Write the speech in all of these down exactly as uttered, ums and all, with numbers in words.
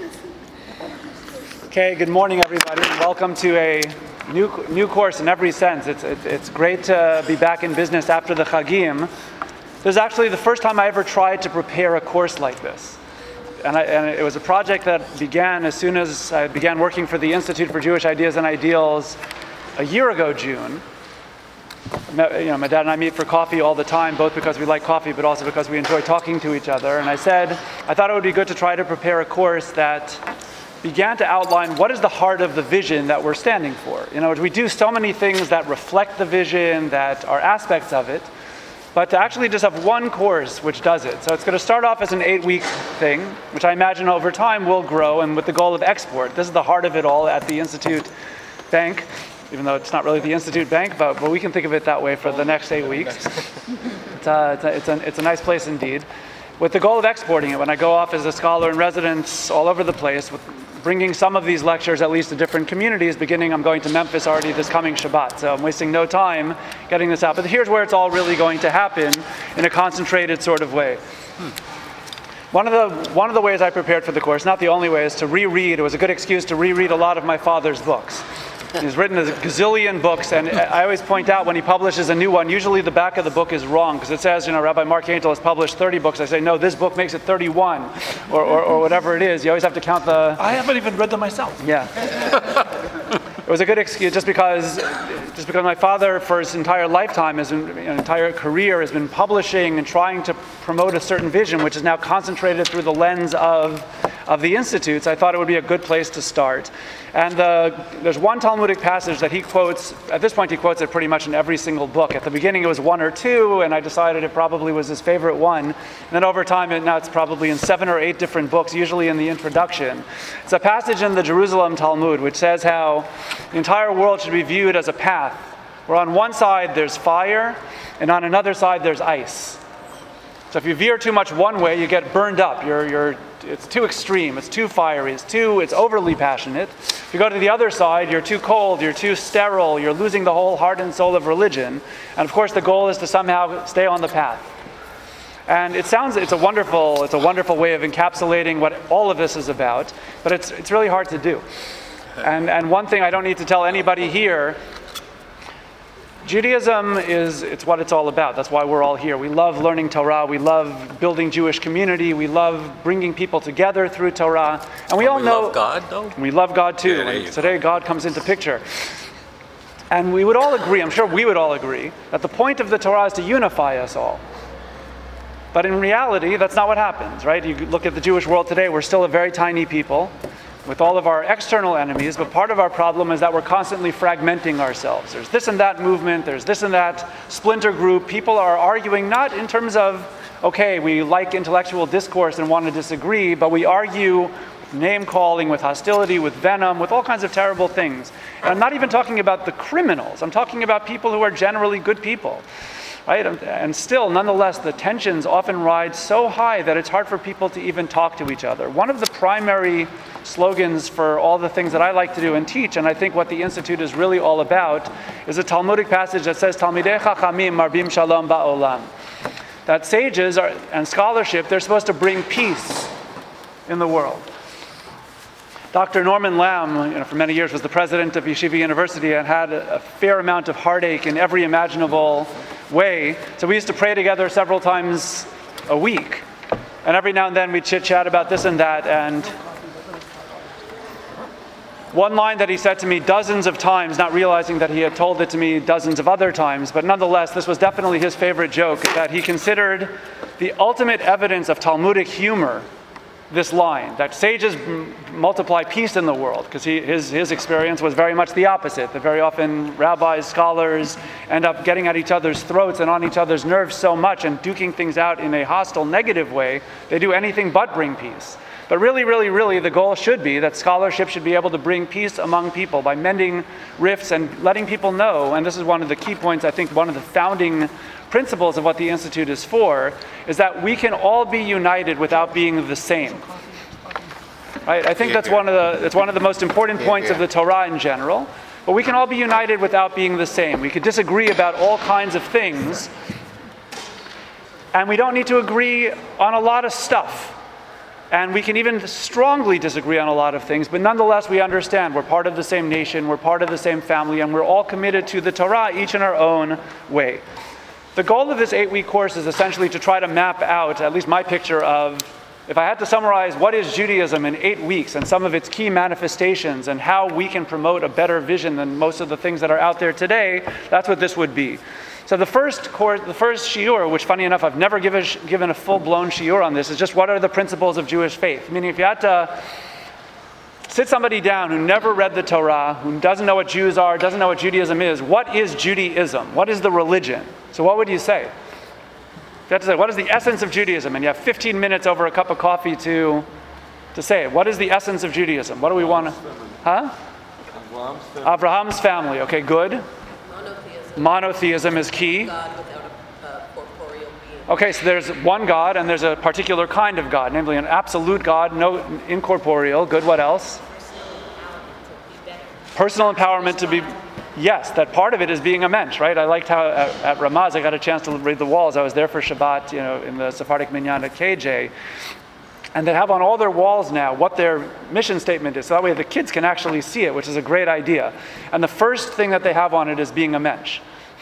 Okay, good morning, everybody. Welcome to a new new course in every sense. It's it's, it's great to be back in business after the Chagim. This is actually the first time I ever tried to prepare a course like this. And, I, and it was a project that began as soon as I began working for the Institute for Jewish Ideas and Ideals a year ago, June. You know, my dad and I meet for coffee all the time, both because we like coffee, but also because we enjoy talking to each other. And I said, I thought it would be good to try to prepare a course that began to outline what is the heart of the vision that we're standing for. You know, we do so many things that reflect the vision, that are aspects of it, but to actually just have one course which does it. So it's going to start off as an eight-week thing, which I imagine over time will grow, and with the goal of export. This is the heart of it all at the Institute Bank, even though it's not really the Institute Bank, but, but we can think of it that way for the next eight weeks. It's a, it's, a, it's, a, it's a nice place indeed. With the goal of exporting it, when I go off as a scholar in residence all over the place, with bringing some of these lectures at least to different communities, beginning I'm going to Memphis already this coming Shabbat, so I'm wasting no time getting this out. But here's where it's all really going to happen in a concentrated sort of way. Hmm. One of the one of the ways I prepared for the course, not the only way, is to reread. It was a good excuse to reread a lot of my father's books. He's written a gazillion books, and I always point out when he publishes a new one, usually the back of the book is wrong, because it says, you know, Rabbi Mark Haintel has published thirty books. I say, no, this book makes it thirty-one, or, or, or whatever it is. You always have to count the... I haven't even read them myself. Yeah. It was a good excuse, just because just because my father, for his entire lifetime, his entire career, has been publishing and trying to promote a certain vision, which is now concentrated through the lens of of the institutes. I thought it would be a good place to start. And the, there's one Talmudic passage that he quotes. At this point, he quotes it pretty much in every single book. At the beginning, it was one or two, and I decided it probably was his favorite one. And then over time, it, now it's probably in seven or eight different books, usually in the introduction. It's a passage in the Jerusalem Talmud, which says how the entire world should be viewed as a path, where on one side there's fire, and on another side there's ice. So if you veer too much one way, you get burned up. You're, you're, it's too extreme, it's too fiery, it's too, it's overly passionate. If you go to the other side, you're too cold, you're too sterile, you're losing the whole heart and soul of religion. And of course, the goal is to somehow stay on the path. And it sounds, it's a wonderful, it's a wonderful way of encapsulating what all of this is about, but it's, it's really hard to do. And, and one thing I don't need to tell anybody here, Judaism is, it's what it's all about. That's why we're all here. We love learning Torah. We love building Jewish community. We love bringing people together through Torah. And we and all we know... love God, though? We love God, too. Yeah, and today, God comes into picture. And we would all agree, I'm sure we would all agree, that the point of the Torah is to unify us all. But in reality, that's not what happens, right? You look at the Jewish world today, we're still a very tiny people, with all of our external enemies, but part of our problem is that we're constantly fragmenting ourselves. There's this and that movement, there's this and that splinter group. People are arguing not in terms of, okay, we like intellectual discourse and want to disagree, but we argue with name-calling, with hostility, with venom, with all kinds of terrible things. And I'm not even talking about the criminals. I'm talking about people who are generally good people. Right? And still, nonetheless, the tensions often rise so high that it's hard for people to even talk to each other. One of the primary slogans for all the things that I like to do and teach, and I think what the Institute is really all about, is a Talmudic passage that says, Talmidei Chachamim marbim shalom ba'olam. That sages are, and scholarship, they're supposed to bring peace in the world. Doctor Norman Lamb, you know, for many years was the president of Yeshiva University and had a, a fair amount of heartache in every imaginable way. So we used to pray together several times a week. And every now and then we'd chit-chat about this and that. And one line that he said to me dozens of times, not realizing that he had told it to me dozens of other times, but nonetheless, this was definitely his favorite joke, that he considered the ultimate evidence of Talmudic humor this line, that sages m- multiply peace in the world, because his, his experience was very much the opposite. That very often rabbis, scholars end up getting at each other's throats and on each other's nerves so much and duking things out in a hostile, negative way, they do anything but bring peace. But really, really, really, the goal should be that scholarship should be able to bring peace among people by mending rifts and letting people know, and this is one of the key points, I think one of the founding principles of what the Institute is for, is that we can all be united without being the same. Right? I think that's one of the that's one of the most important points of the Torah in general. But we can all be united without being the same. We could disagree about all kinds of things, and we don't need to agree on a lot of stuff. And we can even strongly disagree on a lot of things, but nonetheless we understand we're part of the same nation, we're part of the same family, and we're all committed to the Torah, each in our own way. The goal of this eight-week course is essentially to try to map out, at least my picture of, if I had to summarize what is Judaism in eight weeks and some of its key manifestations and how we can promote a better vision than most of the things that are out there today, that's what this would be. So the first course, the first shiur, which funny enough, I've never given, given a full-blown shiur on this, is just what are the principles of Jewish faith? Meaning if you had to sit somebody down who never read the Torah, who doesn't know what Jews are, doesn't know what Judaism is, what is Judaism? What is the religion? So what would you say? If you had to say, what is the essence of Judaism? And you have fifteen minutes over a cup of coffee to, to say it. What is the essence of Judaism? What do we want to... Huh? Abraham's family. Okay, good. Monotheism is key. God without a, a corporeal being. Okay, so there's one God and there's a particular kind of God, namely an absolute God, no incorporeal. Good, what else? Personal empowerment to be better. Personal empowerment to be, yes, that part of it is being a mensch, right? I liked how at, at Ramaz I got a chance to read the walls. I was there for Shabbat, you know, in the Sephardic Minyan at K J. And they have on all their walls now what their mission statement is. So that way the kids can actually see it, which is a great idea. And the first thing that they have on it is being a mensch.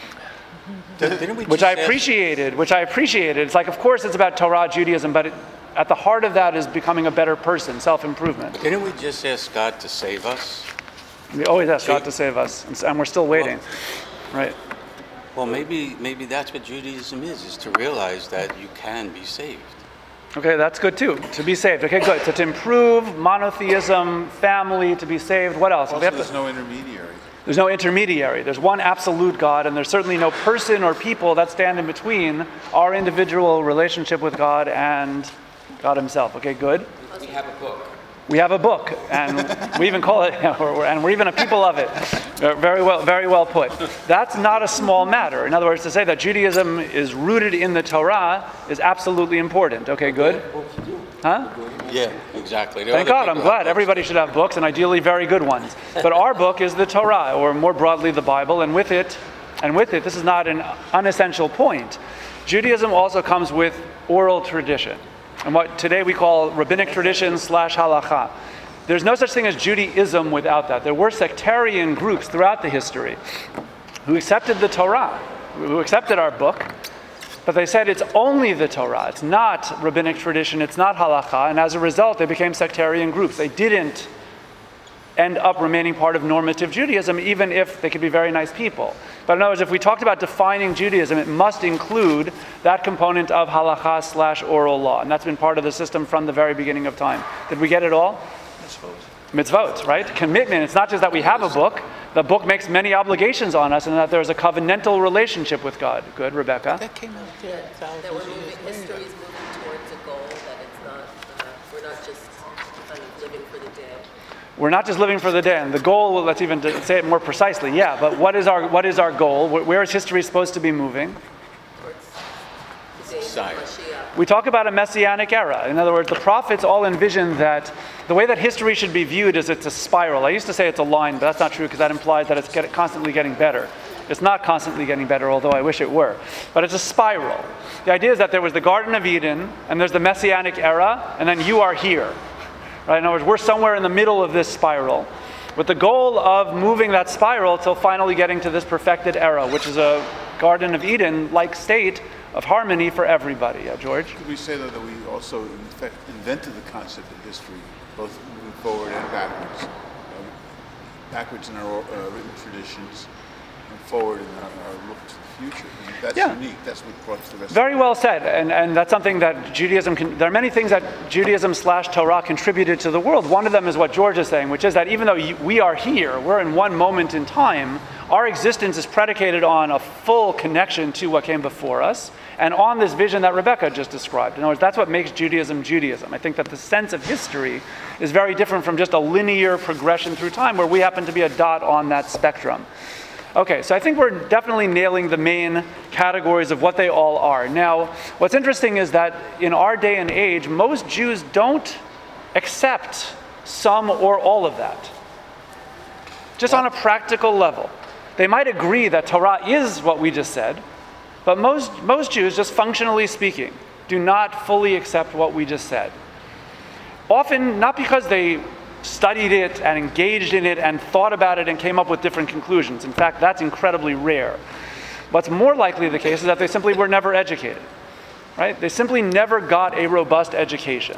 Didn't we which I appreciated, which I appreciated. It's like, of course it's about Torah, Judaism, but it, at the heart of that is becoming a better person, self-improvement. Didn't we just ask God to save us? We always ask God to save us, and, and we're still waiting, well, right? Well, maybe maybe that's what Judaism is, is to realize that you can be saved. Okay, that's good too, to be saved. Okay, good. So to improve monotheism, family, to be saved, what else? Also, there's to, no intermediary. There's no intermediary. There's one absolute God, and there's certainly no person or people that stand in between our individual relationship with God and God himself. Okay, good. We have a book. We have a book, and we even call it, and we're even a people of it. Very well, very well put. That's not a small matter. In other words, to say that Judaism is rooted in the Torah is absolutely important. Okay, good. Huh? Yeah, exactly. Thank God, I'm glad. Everybody should have books, and ideally very good ones. But our book is the Torah, or more broadly the Bible, and with it, and with it, this is not an unessential point. Judaism also comes with oral tradition, and what today we call rabbinic tradition slash halakha. There's no such thing as Judaism without that. There were sectarian groups throughout the history who accepted the Torah, who accepted our book, but they said it's only the Torah. It's not rabbinic tradition, it's not halakha, and as a result they became sectarian groups. They didn't end up remaining part of normative Judaism, even if they could be very nice people. But in other words, if we talked about defining Judaism, it must include that component of halakha slash oral law. And that's been part of the system from the very beginning of time. Did we get it all? Mitzvot. Mitzvot, right? Commitment. It's not just that we have a book. The book makes many obligations on us, and that there's a covenantal relationship with God. Good, Rebecca? That came out there. That we're moving, history is moving towards a goal, that it's not, uh, we're not just kind of living for the day. We're not just living for the day, and the goal, well, let's even say it more precisely, yeah, but what is our what is our goal? Where is history supposed to be moving? Towards the days of Mashiach. We talk about a messianic era. In other words, the prophets all envisioned that the way that history should be viewed is it's a spiral. I used to say it's a line, but that's not true because that implies that it's get, constantly getting better. It's not constantly getting better, although I wish it were. But it's a spiral. The idea is that there was the Garden of Eden, and there's the messianic era, and then you are here. Right? In other words, we're somewhere in the middle of this spiral, with the goal of moving that spiral till finally getting to this perfected era, which is a Garden of Eden-like state of harmony for everybody. Yeah, George? Could we say, though, that we also in fact invented the concept of history, both moving forward and backwards, uh, backwards in our uh, written traditions, and forward in our, our look to the future. And that's yeah. unique. That's what brought the rest. Very of well said, and and that's something that Judaism can. There are many things that Judaism slash Torah contributed to the world. One of them is what George is saying, which is that even though you, we are here, we're in one moment in time. Our existence is predicated on a full connection to what came before us, and on this vision that Rebecca just described. In other words, that's what makes Judaism Judaism. I think that the sense of history is very different from just a linear progression through time, where we happen to be a dot on that spectrum. Okay, so I think we're definitely nailing the main categories of what they all are. Now, what's interesting is that in our day and age, most Jews don't accept some or all of that. Just on a practical level. They might agree that Torah is what we just said, but most, most Jews, just functionally speaking, do not fully accept what we just said. often not because they studied it and engaged in it and thought about it and came up with different conclusions. In fact, that's incredibly rare. What's more likely the case is that they simply were never educated, right? They simply never got a robust education.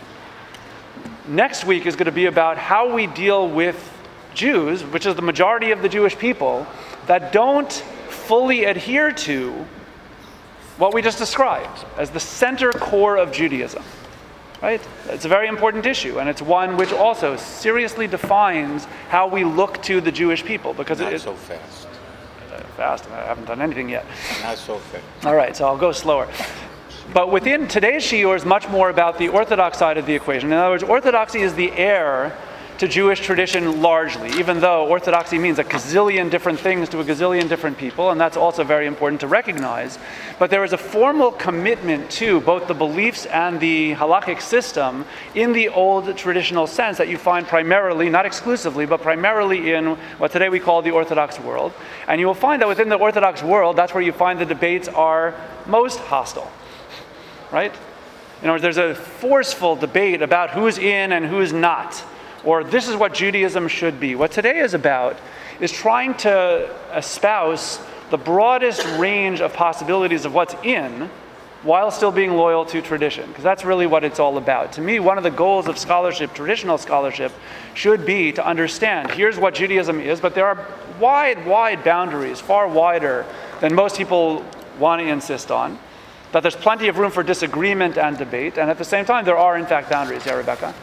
Next week is going to be about how we deal with Jews, which is the majority of the Jewish people, that don't fully adhere to what we just described as the center core of Judaism, right? It's a very important issue, and it's one which also seriously defines how we look to the Jewish people, because Not it is so fast. uh, fast. I haven't done anything yet. Not so fast. All right, so I'll go slower. But within today's shiur is much more about the Orthodox side of the equation. In other words, Orthodoxy is the heir to Jewish tradition largely, even though Orthodoxy means a gazillion different things to a gazillion different people, and that's also very important to recognize. But there is a formal commitment to both the beliefs and the halakhic system in the old traditional sense that you find primarily, not exclusively, but primarily in what today we call the Orthodox world. And you will find that within the Orthodox world, that's where you find the debates are most hostile, right? In other words, there's a forceful debate about who's in and who's not, or this is what Judaism should be. What today is about is trying to espouse the broadest range of possibilities of what's in while still being loyal to tradition, because that's really what it's all about. To me, one of the goals of scholarship, traditional scholarship, should be to understand, here's what Judaism is, but there are wide, wide boundaries, far wider than most people want to insist on, that there's plenty of room for disagreement and debate, and at the same time, there are in fact boundaries. Yeah, Rebecca?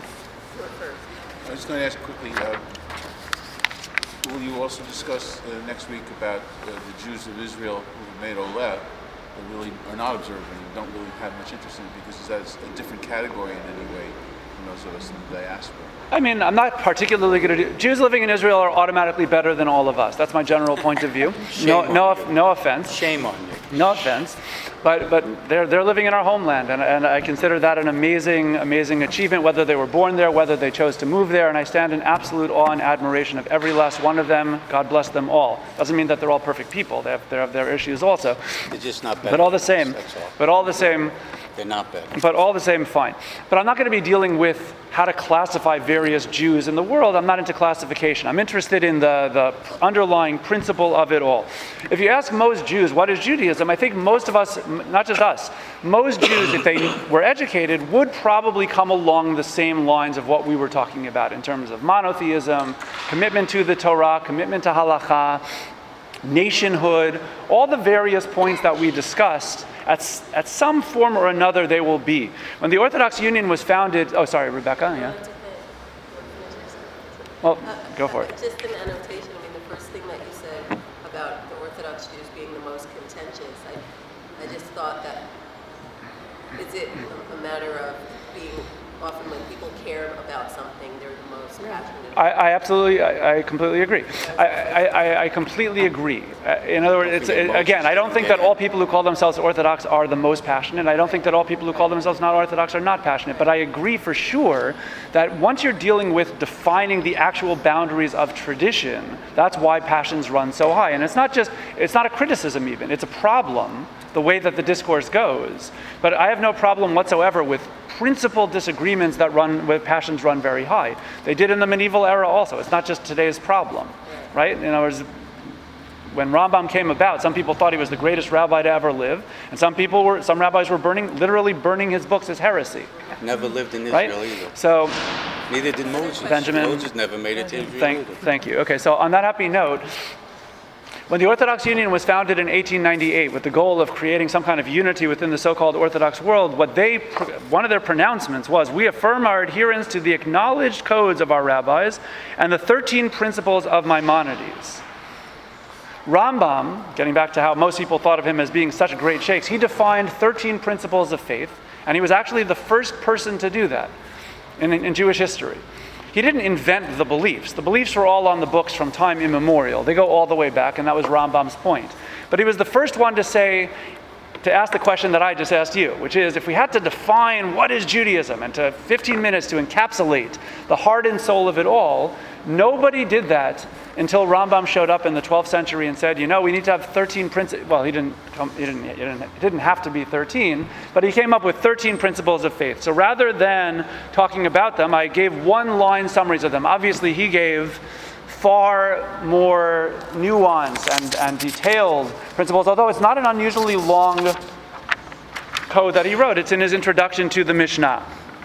I was going to ask quickly, uh, will you also discuss uh, next week about uh, the Jews of Israel who made Oleh, that really are not observant and don't really have much interest in it, because that's a different category in any way from those of us in the diaspora? I mean, I'm not particularly going to do... Jews living in Israel are automatically better than all of us. That's my general point of view. No, Shame no, on you. no offense. Shame on you. No offense. But but they're they're living in our homeland, and, and I consider that an amazing, amazing achievement, whether they were born there, whether they chose to move there, and I stand in absolute awe and admiration of every last one of them. God bless them all. Doesn't mean that they're all perfect people. They have, they have their issues also. They're just not better. But all the than us, same, That's all. but all the same, They're not better. but all the same, fine. But I'm not going to be dealing with how to classify various Jews in the world. I'm not into classification. I'm interested in the, the underlying principle of it all. If you ask most Jews, what is Judaism? I think most of us, not just us, most Jews, if they were educated, would probably come along the same lines of what we were talking about in terms of monotheism, commitment to the Torah, commitment to halakha, nationhood, all the various points that we discussed. At, at some form or another, they will be. When the Orthodox Union was founded, oh, sorry, Rebecca, yeah? Well, go for it. Just an annotation, I mean, the first thing that you said about the Orthodox Jews being the most contentious, I, I just thought that, is it a matter of being, often when people care about something, they're the most passionate? I, I absolutely, I, I completely agree. I, I, I completely agree. Uh, in other words, it's, it, again, I don't think that all people who call themselves Orthodox are the most passionate. I don't think that all people who call themselves not Orthodox are not passionate. But I agree for sure that once you're dealing with defining the actual boundaries of tradition, that's why passions run so high. And it's not just, it's not a criticism even, it's a problem, the way that the discourse goes. But I have no problem whatsoever with principal disagreements that run, with passions run very high. They did in the medieval era also. It's not just today's problem, right? In other words, when Rambam came about, some people thought he was the greatest rabbi to ever live, and some people were, some rabbis were burning, literally burning his books as heresy. Never lived in Israel Right? either. So, Neither did Moses. Benjamin. Moses never made it to Israel thank, either. thank you. Okay, so on that happy note, when the Orthodox Union was founded in eighteen ninety-eight with the goal of creating some kind of unity within the so-called Orthodox world, what they, one of their pronouncements was, we affirm our adherence to the acknowledged codes of our rabbis and the thirteen principles of Maimonides. Rambam, getting back to how most people thought of him as being such great sheikhs, he defined thirteen principles of faith, and he was actually the first person to do that in, in Jewish history. He didn't invent the beliefs. The beliefs were all on the books from time immemorial. They go all the way back, and that was Rambam's point. But he was the first one to say, to ask the question that I just asked you, which is, if we had to define what is Judaism, and to fifteen minutes to encapsulate the heart and soul of it all, Nobody did that until Rambam showed up in the twelfth century and said, you know, we need to have thirteen principles. Well, he didn't, come, he, didn't, he, didn't, it didn't have to be thirteen, but he came up with thirteen principles of faith. So rather than talking about them, I gave one-line summaries of them. Obviously, he gave far more nuanced and, and detailed principles, although it's not an unusually long code that he wrote. It's in his introduction to the Mishnah.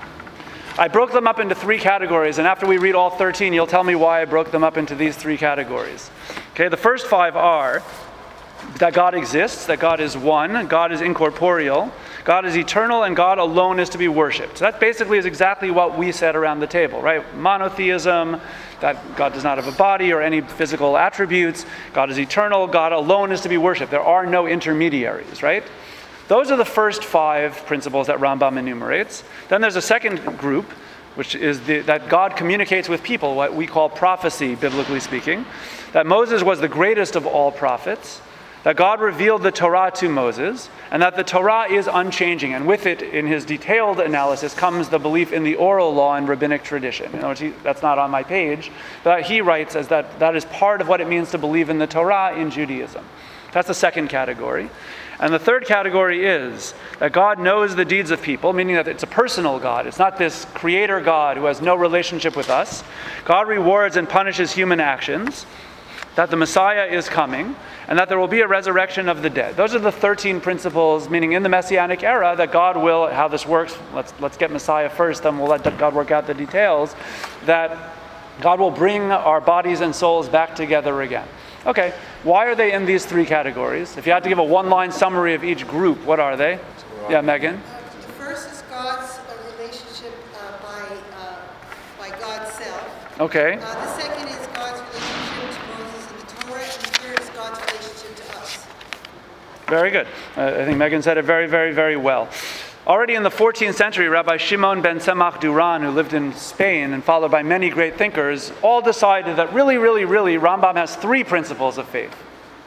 I broke them up into three categories, and after we read all thirteen, you'll tell me why I broke them up into these three categories. Okay, the first five are that God exists, that God is one, God is incorporeal, God is eternal, and God alone is to be worshipped. So that basically is exactly what we said around the table, right? Monotheism, that God does not have a body or any physical attributes. God is eternal, God alone is to be worshipped. There are no intermediaries, right? Those are the first five principles that Rambam enumerates. Then there's a second group, which is the, that God communicates with people, what we call prophecy, biblically speaking. That Moses was the greatest of all prophets. That God revealed the Torah to Moses, and that the Torah is unchanging. And with it, in his detailed analysis, comes the belief in the oral law and rabbinic tradition. You know, that's not on my page, but he writes as that that is part of what it means to believe in the Torah in Judaism. That's the second category. And the third category is that God knows the deeds of people, meaning that it's a personal God. It's not this creator God who has no relationship with us. God rewards and punishes human actions, that the Messiah is coming, and that there will be a resurrection of the dead. Those are the thirteen principles, meaning in the Messianic era, that God will, how this works, let's, let's get Messiah first, then we'll let God work out the details, that God will bring our bodies and souls back together again. Okay, why are they in these three categories? If you had to give a one-line summary of each group, what are they? Yeah, Megan? The first is God's uh, relationship uh, by, uh, by God's self. Okay. Uh, the second is God's relationship to Moses and the Torah, and the third is God's relationship to us. Very good. Uh, I think Megan said it very, very, very well. Already in the fourteenth century, Rabbi Shimon ben Tzemach Duran, who lived in Spain and followed by many great thinkers, all decided that really, really, really, Rambam has three principles of faith.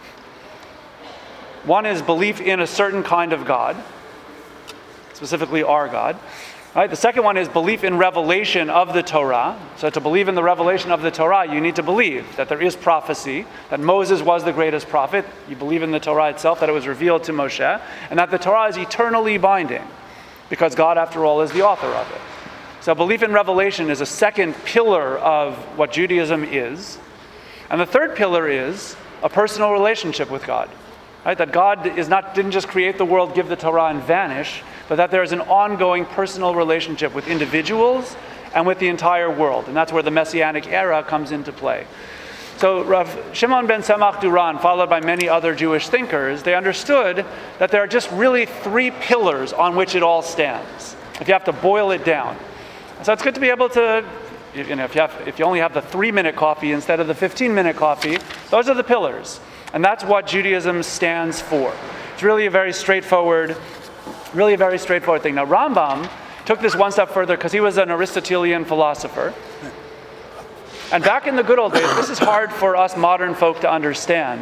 One is belief in a certain kind of God, specifically our God. Right? The second one is belief in revelation of the Torah. So to believe in the revelation of the Torah, you need to believe that there is prophecy, that Moses was the greatest prophet. You believe in the Torah itself, that it was revealed to Moshe, and that the Torah is eternally binding, because God, after all, is the author of it. So belief in revelation is a second pillar of what Judaism is. And the third pillar is a personal relationship with God. Right? That God is not didn't just create the world, give the Torah, and vanish, but that there is an ongoing personal relationship with individuals and with the entire world. And that's where the Messianic era comes into play. So Rav Shimon ben Tzemach Duran, followed by many other Jewish thinkers, they understood that there are just really three pillars on which it all stands, if you have to boil it down. So it's good to be able to, you know, if you, have, if you only have the three-minute coffee instead of the fifteen-minute coffee, those are the pillars. And that's what Judaism stands for. It's really a very straightforward, really a very straightforward thing. Now Rambam took this one step further because he was an Aristotelian philosopher. And back in the good old days, this is hard for us modern folk to understand.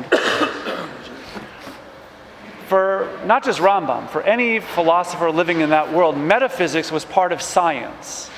For not just Rambam, for any philosopher living in that world, metaphysics was part of science.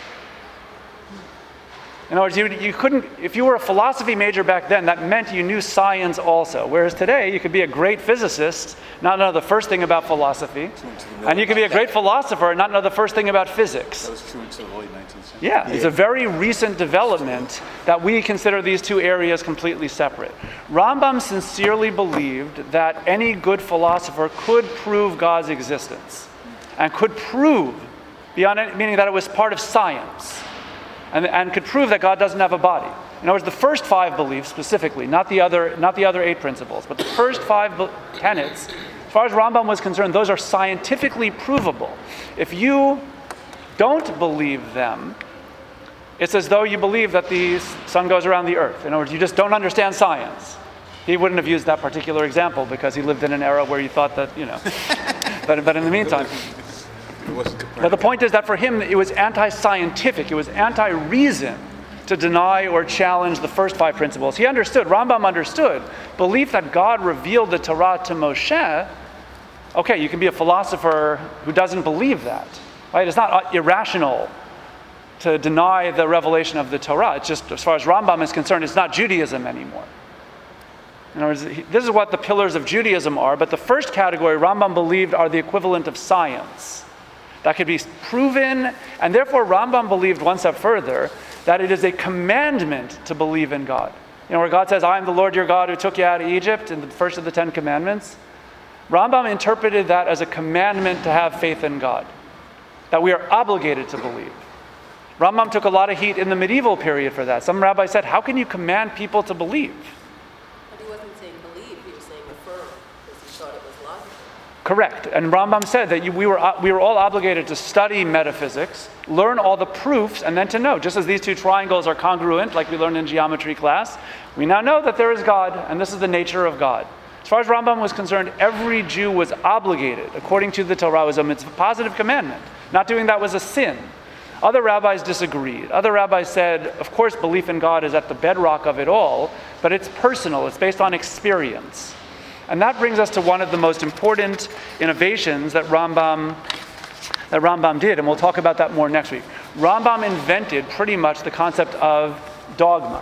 In other words, you, you couldn't, if you were a philosophy major back then, that meant you knew science also. Whereas today, you could be a great physicist, not know the first thing about philosophy, and you could be a great philosopher and not know the first thing about physics. That was true until the late nineteenth century. Yeah, it's a very recent development that we consider these two areas completely separate. Rambam sincerely believed that any good philosopher could prove God's existence, and could prove, beyond it, meaning that it was part of science. And, and could prove that God doesn't have a body. In other words, the first five beliefs specifically, not the other, not the other eight principles, but the first five be- tenets, as far as Rambam was concerned, those are scientifically provable. If you don't believe them, it's as though you believe that the sun goes around the earth. In other words, you just don't understand science. He wouldn't have used that particular example because he lived in an era where you thought that, you know. but, but in the meantime... But the point is that for him, it was anti-scientific, it was anti-reason to deny or challenge the first five principles. He understood, Rambam understood, belief that God revealed the Torah to Moshe. Okay, you can be a philosopher who doesn't believe that, right? It's not irrational to deny the revelation of the Torah. It's just, as far as Rambam is concerned, it's not Judaism anymore. In other words, this is what the pillars of Judaism are, but the first category Rambam believed are the equivalent of science. That could be proven, and therefore Rambam believed one step further that it is a commandment to believe in God. You know, where God says, I am the Lord your God who took you out of Egypt, in the first of the Ten Commandments. Rambam interpreted that as a commandment to have faith in God, that we are obligated to believe. Rambam took a lot of heat in the medieval period for that. Some rabbis said, how can you command people to believe? But he wasn't saying believe, he was saying affirm, because he thought it was logical. Correct. And Rambam said that you, we, were, we were all obligated to study metaphysics, learn all the proofs, and then to know. Just as these two triangles are congruent, like we learned in geometry class, we now know that there is God, and this is the nature of God. As far as Rambam was concerned, every Jew was obligated, according to the Torah, was a mitzvah, positive commandment. Not doing that was a sin. Other rabbis disagreed. Other rabbis said, of course, belief in God is at the bedrock of it all, but it's personal. It's based on experience. And that brings us to one of the most important innovations that Rambam, that Rambam did, and we'll talk about that more next week. Rambam invented pretty much the concept of dogma.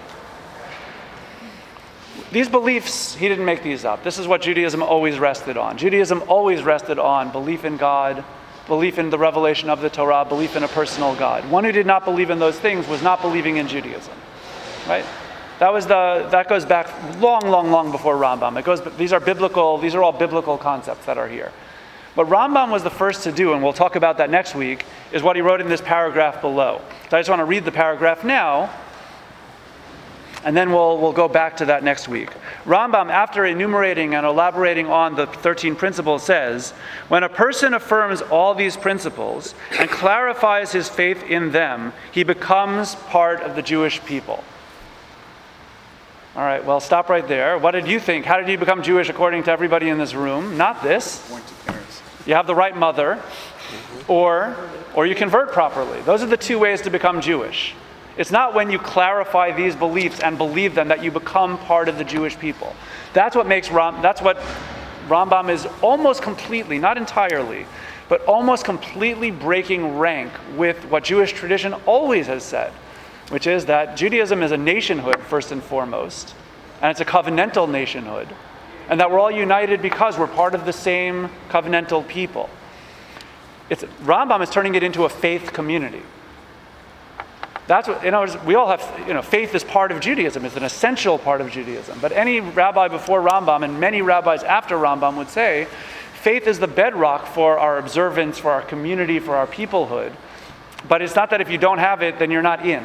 These beliefs, he didn't make these up. This is what Judaism always rested on. Judaism always rested on belief in God, belief in the revelation of the Torah, belief in a personal God. One who did not believe in those things was not believing in Judaism, right? That was the that goes back long, long, long before Rambam. It goes. These are biblical. These are all biblical concepts that are here. What Rambam was the first to do, and we'll talk about that next week, is what he wrote in this paragraph below. So I just want to read the paragraph now, and then we'll we'll go back to that next week. Rambam, after enumerating and elaborating on the thirteen principles, says, when a person affirms all these principles and clarifies his faith in them, he becomes part of the Jewish people. All right, well, stop right there. What did you think? How did you become Jewish according to everybody in this room? Not this. Point to parents. You have the right mother, or, or you convert properly. Those are the two ways to become Jewish. It's not when you clarify these beliefs and believe them that you become part of the Jewish people. That's what makes Ram, that's what Rambam is almost completely, not entirely, but almost completely breaking rank with what Jewish tradition always has said, which is that Judaism is a nationhood first and foremost, and it's a covenantal nationhood, and that we're all united because we're part of the same covenantal people. It's, Rambam is turning it into a faith community. That's what, you know, we all have, you know, faith is part of Judaism. It's an essential part of Judaism. But any rabbi before Rambam and many rabbis after Rambam would say, faith is the bedrock for our observance, for our community, for our peoplehood. But it's not that if you don't have it, then you're not in.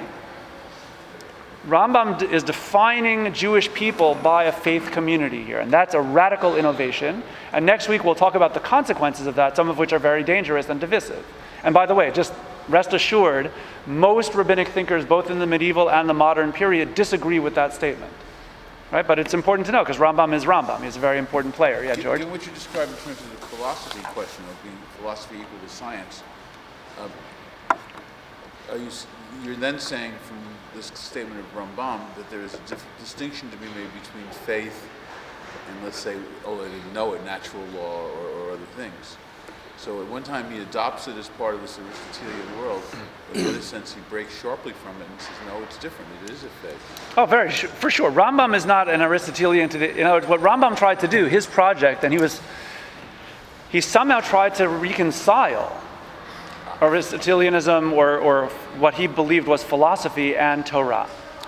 Rambam is defining Jewish people by a faith community here, and that's a radical innovation. And next week we'll talk about the consequences of that, some of which are very dangerous and divisive. And by the way, just rest assured, most rabbinic thinkers, both in the medieval and the modern period, disagree with that statement. Right? But it's important to know, because Rambam is Rambam. He's a very important player. Yeah, George? Given what you described in terms of the philosophy question of being philosophy equal to science, uh, are you, you're then saying from this statement of Rambam that there is a diff- distinction to be made between faith and, let's say, oh, I didn't know it, natural law or, or other things. So at one time he adopts it as part of this Aristotelian world, but in the other sense he breaks sharply from it and says, no, it's different, it is a faith. Oh, very sh- for sure. Rambam is not an Aristotelian. To the, you know, what Rambam tried to do, his project, and he was, he somehow tried to reconcile Aristotelianism or, or what he believed was philosophy and Torah.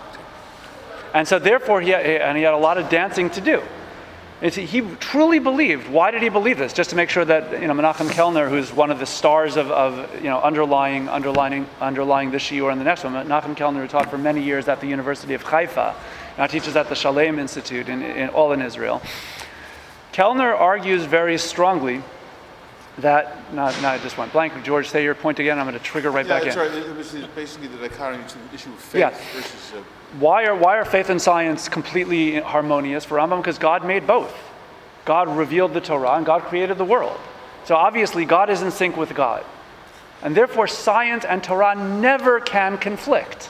And so therefore, he had, and he had a lot of dancing to do. It's, he truly believed. Why did he believe this? Just to make sure that, you know, Menachem Kellner, who's one of the stars of, of you know, underlying, underlining, underlying this shiur and the next one, Menachem Kellner, who taught for many years at the University of Haifa, now teaches at the Shalem Institute, in, in, all in Israel. Kellner argues very strongly that, no, no, I just went blank. George, say your point again. I'm going to trigger right yeah, back in. Right. It was basically the dichotomy between the issue of faith Yeah. versus... Uh, Why are, why are faith and science completely harmonious for Rambam? Because God made both. God revealed the Torah and God created the world. So obviously God is in sync with God. And therefore science and Torah never can conflict.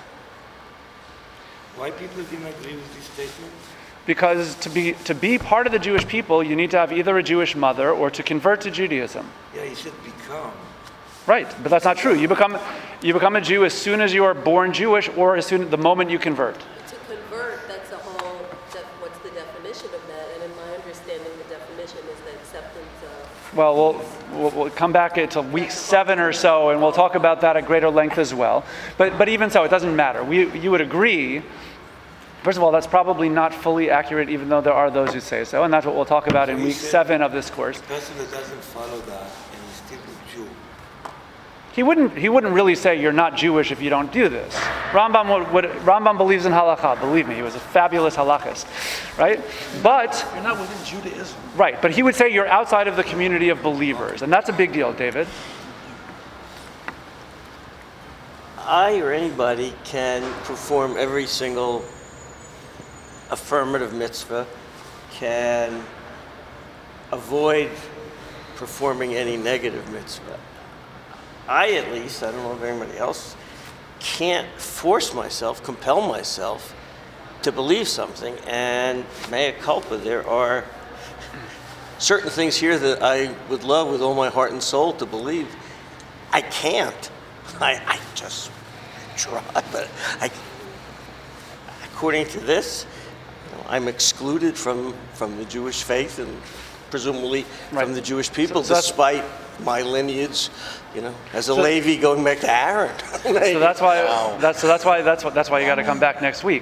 Why people didn't agree with these statements? Because to be to be part of the Jewish people, you need to have either a Jewish mother or to convert to Judaism. Yeah, he said become. Right, but that's not true. You become you become a Jew as soon as you are born Jewish, or as soon the moment you convert. To convert, that's a whole, def- what's the definition of that? And in my understanding, the definition is the acceptance of... Well, we'll, we'll, we'll come back to week seven or so, and we'll talk about that at greater length as well. But but even so, it doesn't matter. We you would agree. First of all, that's probably not fully accurate, even though there are those who say so, and that's what we'll talk about in So he week said seven of this course. The person that doesn't follow that and is still a Jew. He wouldn't. He wouldn't really say you're not Jewish if you don't do this. Rambam would, would. Rambam believes in halakha. Believe me, he was a fabulous halachist, right? But You're not within Judaism. right. But he would say you're outside of the community of believers, and that's a big deal, David. I or anybody can perform every single affirmative mitzvah, can avoid performing any negative mitzvah. I, at least, I don't know if anybody else, can't force myself, compel myself to believe something. And mea culpa, there are certain things here that I would love with all my heart and soul to believe. I can't. I, I just try, but I, according to this, you know, I'm excluded from, from the Jewish faith and presumably Right. from the Jewish people, So that's- despite my lineage, you know, as a So- Levi going back to Aaron. So that's why. That's so. That's why. That's what. That's why you got to come back next week.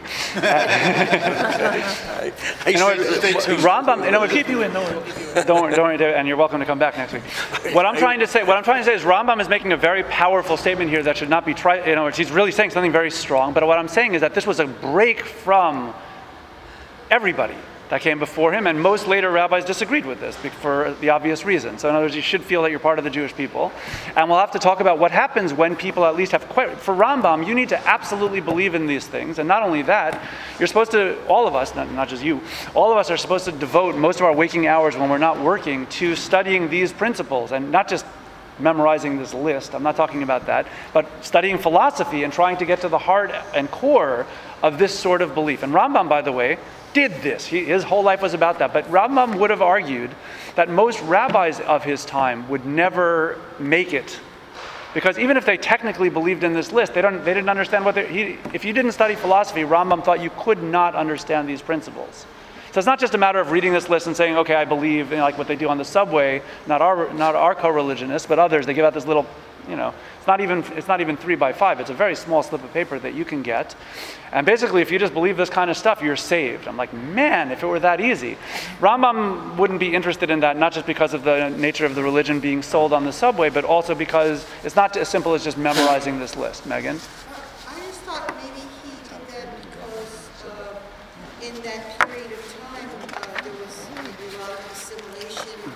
I, I You know, should- what, Rambam. You know, what, keep you in. Don't worry. Don't worry, David, and you're welcome to come back next week. What I'm trying to say. What I'm trying to say is Rambam is making a very powerful statement here that should not be tried. You know, he's really saying something very strong. But what I'm saying is that this was a break from everybody that came before him, and most later rabbis disagreed with this for the obvious reason. So in other words, you should feel that you're part of the Jewish people. And we'll have to talk about what happens when people at least have, que- for Rambam, you need to absolutely believe in these things. And not only that, you're supposed to, all of us, not, not just you, all of us are supposed to devote most of our waking hours when we're not working to studying these principles, and not just memorizing this list. I'm not talking about that, but studying philosophy and trying to get to the heart and core of this sort of belief. And Rambam, by the way, did this. He, his whole life was about that. But Rambam would have argued that most rabbis of his time would never make it, because even if they technically believed in this list, they don't. They didn't understand what they. He, if you didn't study philosophy, Rambam thought you could not understand these principles. So it's not just a matter of reading this list and saying, okay, I believe, you know, like what they do on the subway. Not our not our co-religionists, but others. They give out this little, you know, it's not even it's not even three by five. It's a very small slip of paper that you can get. And basically, if you just believe this kind of stuff, you're saved. I'm like, man, if it were that easy. Rambam wouldn't be interested in that, not just because of the nature of the religion being sold on the subway, but also because it's not as simple as just memorizing this list. Megan? I just thought maybe he did that because uh, in that period of time, uh, there was maybe a lot of assimilation and,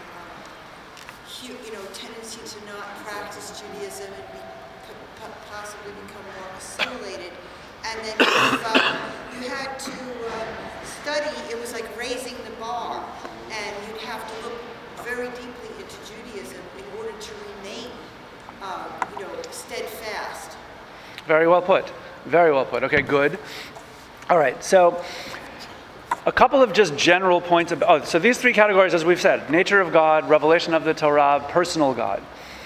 uh, hu- you know, tendency to not practice Judaism and be, p- possibly become more assimilated. And then if uh, you had to uh, study, it was like raising the bar, and you'd have to look very deeply into Judaism in order to remain, uh, you know, steadfast. Very well put. Very well put. Okay, good. All right, so a couple of just general points about, oh, so these three categories, as we've said, nature of God, revelation of the Torah, personal God.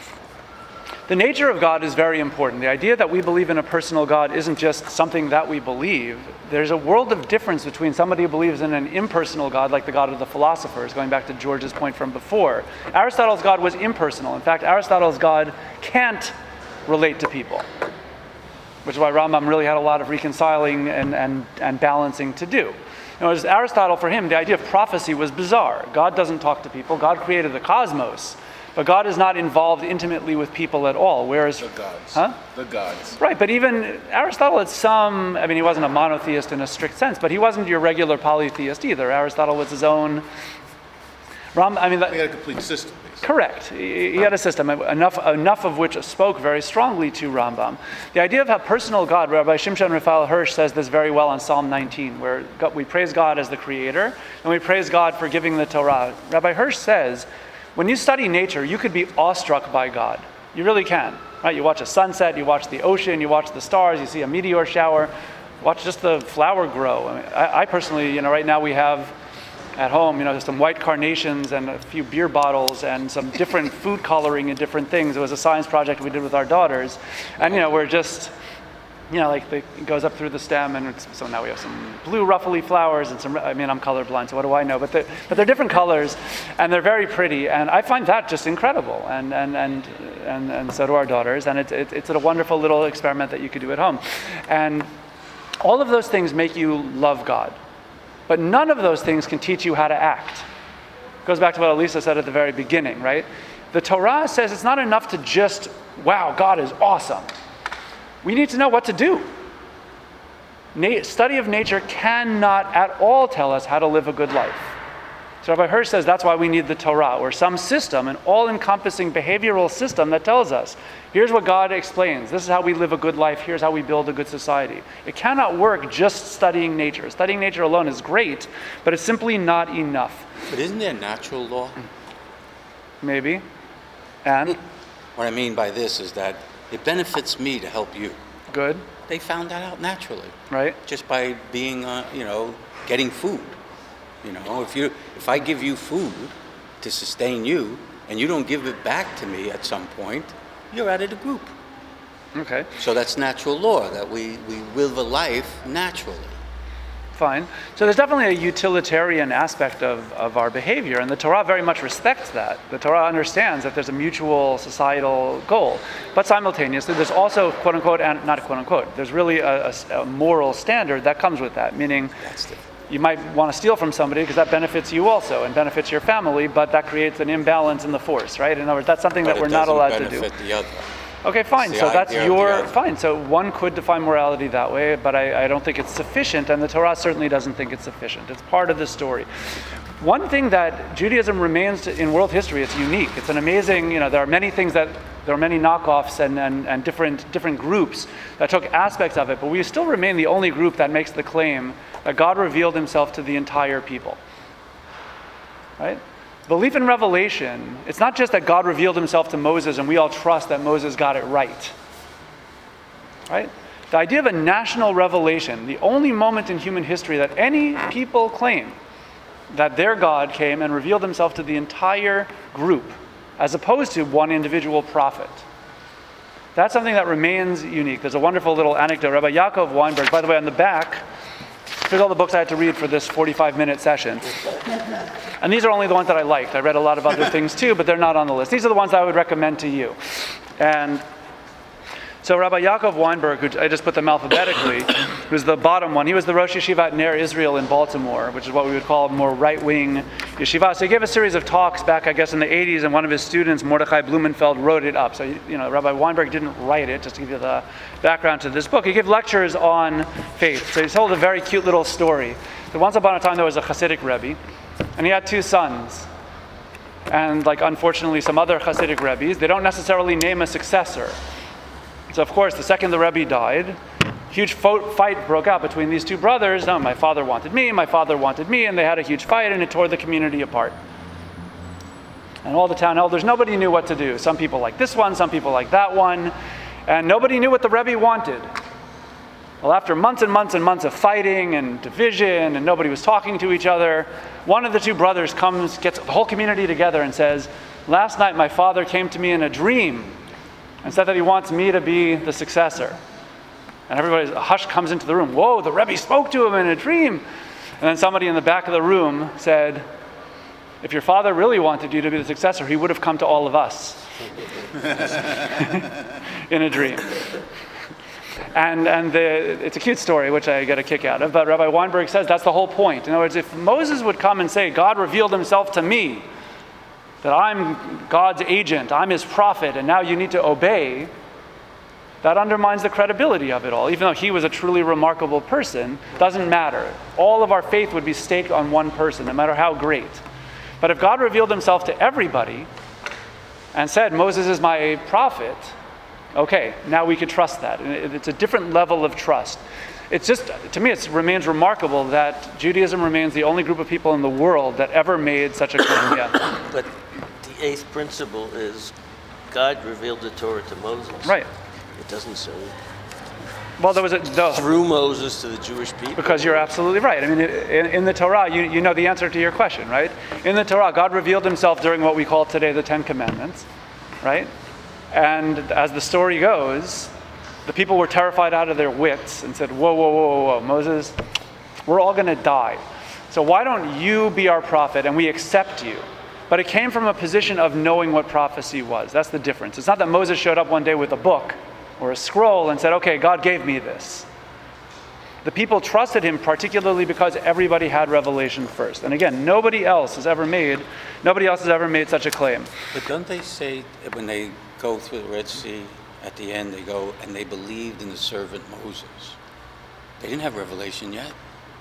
The nature of God is very important. The idea that we believe in a personal God isn't just something that we believe. There's a world of difference between somebody who believes in an impersonal God, like the God of the philosophers, going back to George's point from before. Aristotle's God was impersonal. In fact, Aristotle's God can't relate to people, which is why Rambam really had a lot of reconciling and, and, and balancing to do. You know, as Aristotle, for him, the idea of prophecy was bizarre. God doesn't talk to people. God created the cosmos. But God is not involved intimately with people at all, whereas... The gods. Huh? The gods. Right, but even Aristotle had some... I mean, he wasn't a monotheist in a strict sense, but he wasn't your regular polytheist either. Aristotle was his own... Ram, I mean, that, They had a complete system, basically. correct. He, he had a system, enough, enough of which spoke very strongly to Rambam. The idea of a personal God, Rabbi Shimshon Raphael Hirsch says this very well on Psalm nineteen, where God, we praise God as the creator, and we praise God for giving the Torah. Rabbi Hirsch says, when you study nature, you could be awestruck by God. You really can. Right? You watch a sunset, you watch the ocean, you watch the stars, you see a meteor shower, watch just the flower grow. I, mean, I, I personally, you know, right now we have at home, you know, some white carnations and a few beer bottles and some different food coloring and different things. It was a science project we did with our daughters. And, you know, we're just, you know, like the, it goes up through the stem, and it's, so now we have some blue ruffly flowers and some, I mean, I'm colorblind, so what do I know? But they're, but they're different colors, and they're very pretty, and I find that just incredible, and and and and, and so do our daughters, and it, it, it's a wonderful little experiment that you could do at home. And all of those things make you love God. But none of those things can teach you how to act. It goes back to what Elisa said at the very beginning, right? The Torah says it's not enough to just, wow, God is awesome. We need to know what to do. Na- study of nature cannot at all tell us how to live a good life. So Rabbi Hirsch says that's why we need the Torah, or some system, an all-encompassing behavioral system that tells us, here's what God explains. This is how we live a good life. Here's how we build a good society. It cannot work just studying nature. Studying nature alone is great, but it's simply not enough. But isn't there natural law? Maybe. And? What I mean by this is that it benefits me to help you. Good. They found that out naturally. Right. Just by being, uh, you know, getting food. You know, if you, if I give you food to sustain you, and you don't give it back to me at some point, you're out of the group. Okay. So that's natural law, that we, we live a life naturally. Fine. So there's definitely a utilitarian aspect of, of our behavior, and the Torah very much respects that. The Torah understands that there's a mutual societal goal. But simultaneously, there's also, quote unquote, and not quote unquote, there's really a, a, a moral standard that comes with that, meaning That's the, you might want to steal from somebody because that benefits you also and benefits your family, but that creates an imbalance in the force, right? In other words, that's something but that it we're not doesn't allowed to do. benefit the other. Okay, fine. It's So the that's idea of the your, other. fine. So one could define morality that way, but I, I don't think it's sufficient, and the Torah certainly doesn't think it's sufficient. It's part of the story. One thing that Judaism remains to, in world history, it's unique. It's an amazing, you know, there are many things that, there are many knockoffs and, and, and different, different groups that took aspects of it, but we still remain the only group that makes the claim that God revealed himself to the entire people. Right? Belief in revelation, it's not just that God revealed himself to Moses and we all trust that Moses got it right. Right? The idea of a national revelation, the only moment in human history that any people claim that their God came and revealed himself to the entire group, as opposed to one individual prophet. That's something that remains unique. There's a wonderful little anecdote. Rabbi Yaakov Weinberg, by the way, on the back, here's all the books I had to read for this forty-five minute session. And these are only the ones that I liked. I read a lot of other things too, but they're not on the list. These are the ones I would recommend to you. And so Rabbi Yaakov Weinberg, who I just put them alphabetically, who's the bottom one, he was the Rosh Yeshiva at Ner Israel in Baltimore, which is what we would call a more right-wing yeshiva. So he gave a series of talks back, I guess, in the eighties, and one of his students, Mordechai Blumenfeld, wrote it up. So, you know, Rabbi Weinberg didn't write it, just to give you the background to this book. He gave lectures on faith. So he told a very cute little story. So once upon a time, there was a Hasidic Rebbe, and he had two sons. And like, unfortunately, some other Hasidic Rebbes, they don't necessarily name a successor. So of course, the second the Rebbe died, huge fo- fight broke out between these two brothers. No, my father wanted me, my father wanted me, and they had a huge fight, and it tore the community apart. And all the town elders, nobody knew what to do. Some people like this one, some people like that one, and nobody knew what the Rebbe wanted. Well, after months and months and months of fighting and division, and nobody was talking to each other, one of the two brothers comes, gets the whole community together and says, "Last night my father came to me in a dream and said that he wants me to be the successor." And everybody, a hush comes into the room. Whoa, the Rebbe spoke to him in a dream. And then somebody in the back of the room said, "If your father really wanted you to be the successor, he would have come to all of us in a dream." And, and the, it's a cute story, which I get a kick out of, but Rabbi Weinberg says that's the whole point. In other words, if Moses would come and say, "God revealed himself to me, that I'm God's agent, I'm his prophet, and now you need to obey," that undermines the credibility of it all. Even though he was a truly remarkable person, doesn't matter. All of our faith would be staked on one person, no matter how great. But if God revealed himself to everybody and said, "Moses is my prophet," okay, now we could trust that. And it's a different level of trust. It's just, to me, it remains remarkable that Judaism remains the only group of people in the world that ever made such a claim. Yeah. But the eighth principle is God revealed the Torah to Moses. Right. It doesn't say Well, there was a, the, through Moses to the Jewish people? because you're absolutely right. I mean, in, in the Torah, you, you know the answer to your question, right? In the Torah, God revealed himself during what we call today the Ten Commandments, right? And as the story goes, the people were terrified out of their wits and said, whoa, whoa, whoa, whoa, whoa, Moses, we're all going to die. So why don't you be our prophet and we accept you? But it came from a position of knowing what prophecy was. That's the difference. It's not that Moses showed up one day with a book or a scroll and said, okay, God gave me this. The people trusted him particularly because everybody had revelation first. And again, nobody else has ever made, nobody else has ever made such a claim. But don't they say that when they go through the Red Sea, at the end they go, and they believed in the servant Moses? They didn't have revelation yet.